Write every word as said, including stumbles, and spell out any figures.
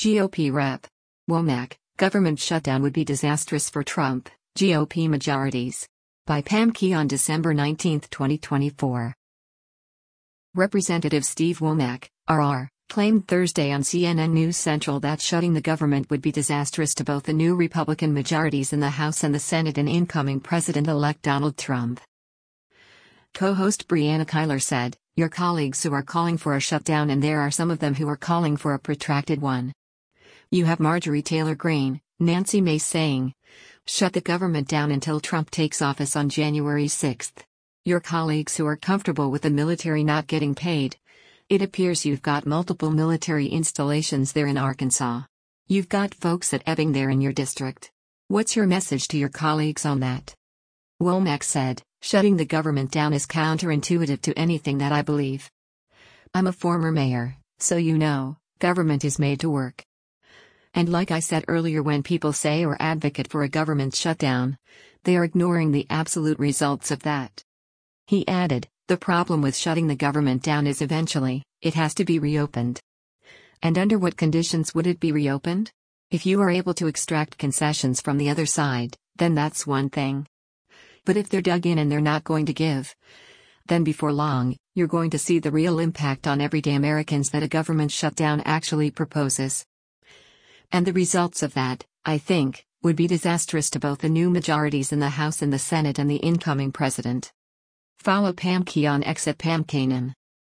G O P Rep. Womack, government shutdown would be disastrous for Trump, G O P majorities. By Pam Key on December nineteenth, twenty twenty-four. Representative Steve Womack, R R, claimed Thursday on C N N News Central that shutting the government would be disastrous to both the new Republican majorities in the House and the Senate and incoming President-elect Donald Trump. Co-host Brianna Keilar said, "Your colleagues who are calling for a shutdown, and there are some of them who are calling for a protracted one. You have Marjorie Taylor Greene, Nancy Mace saying, 'Shut the government down until Trump takes office on January sixth. Your colleagues who are comfortable with the military not getting paid. It appears you've got multiple military installations there in Arkansas. You've got folks at Ebbing there in your district. What's your message to your colleagues on that?' Womack said, "Shutting the government down is counterintuitive to anything that I believe. I'm a former mayor, so you know, government is made to work. And like I said earlier, when people say or advocate for a government shutdown, they are ignoring the absolute results of that." He added, "The problem with shutting the government down is eventually, it has to be reopened. And under what conditions would it be reopened? If you are able to extract concessions from the other side, then that's one thing. But if they're dug in and they're not going to give, then before long, you're going to see the real impact on everyday Americans that a government shutdown actually proposes. And the results of that, I think, would be disastrous to both the new majorities in the House and the Senate and the incoming president." Follow Pam Key on X at Pam Kanan.